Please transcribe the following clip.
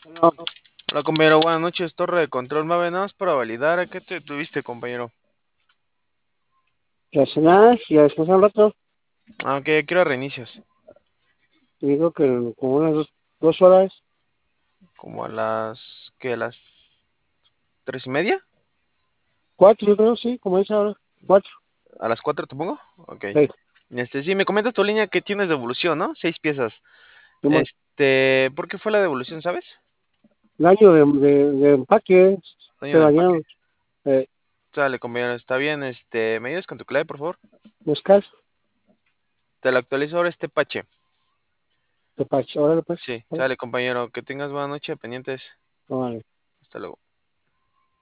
No, Hola compañero, buenas noches, torre de control Mave, nada más para validar, ¿a qué te tuviste compañero? que a cenar y a descansar un rato. Aunque quiero reinicios, Te digo que como unas 2 horas, como a las, ¿qué? ¿A las 3:30? 4, yo creo, sí, como es ahora. 4, ¿A las 4 te pongo? Ok. sí, Sí, me comentas tu línea que tienes devolución, ¿no? 6 piezas. Simón. ¿Por qué fue la devolución, sabes? Daño de empaque, se Daño de empaque. dañaron. Sale compañero, está bien, ¿me ayudas con tu clave, por favor? Mezcal, Te lo actualizo ahora este pache. de pacho, órale pues, Sí, órale, sale compañero, que tengas buena noche, pendientes. órale. Hasta luego.